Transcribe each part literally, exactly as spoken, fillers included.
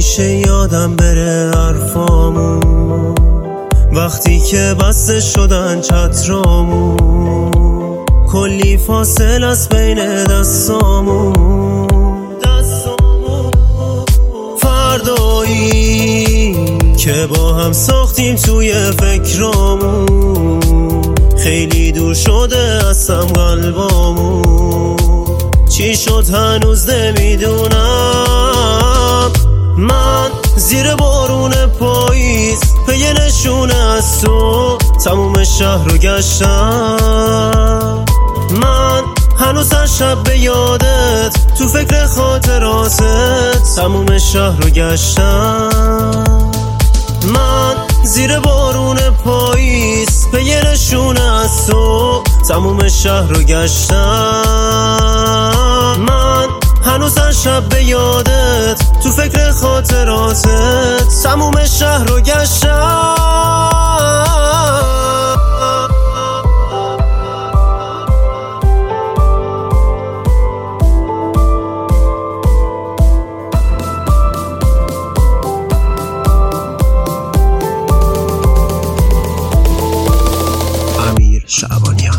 میشه یادم بره حرفامون وقتی که بسته شدن چترامون، کلی فاصل از بین دستامون. فردایی که با هم ساختیم توی فکرامون، خیلی دور شده هستم قلبامون. چی شد هنوز نمیدونم، من زیر بارون پاییز پی نشونه از تو تموم شهر رو گشتم. من هنوز هر شب به یادت تو فکر خاطراتت تموم شهر رو گشتم. من زیر بارون پاییز پی نشونه از تو تموم شهر رو گشتم. من هنوز هر شب به یادت تو فکر خاطراتت تموم شهر رو گشتم. امیر شعبانیان.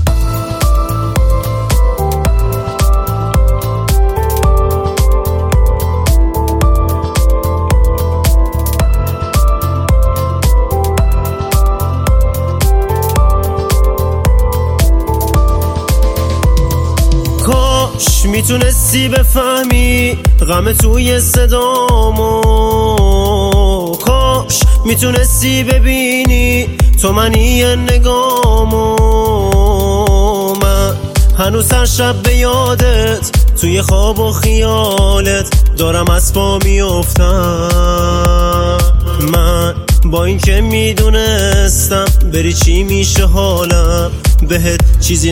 کاش میتونستی بفهمی غم توی صدامو، کاش میتونستی ببینی تو منی نگامو. من هنوز هر شب به یادت توی خواب و خیالت دارم از پا میافتم. من با این که میدونستم بری چی میشه حالم، بهت چیزی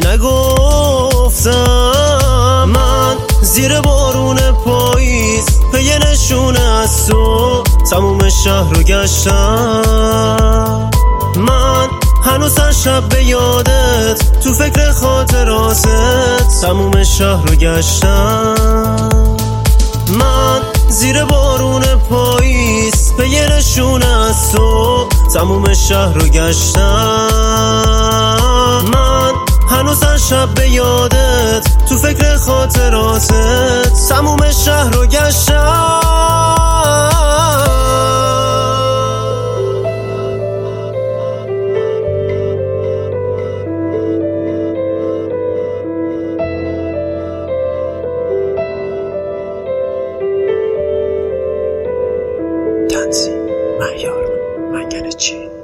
نگفتم. من زیر بارون پاییز پی نشونه از تو تموم شهر رو گشتم. من هنوز هر شب به یادت تو فکر خاطراتت تموم شهر رو گشتم. من زیر بارون پاییز پی نشونه از تو تموم شهر رو گشتم. من هنوز هر شب به یادت تو فکر خاطراتت تموم شهر رو گشتم. تنظیم مهیار منگنه‌چی.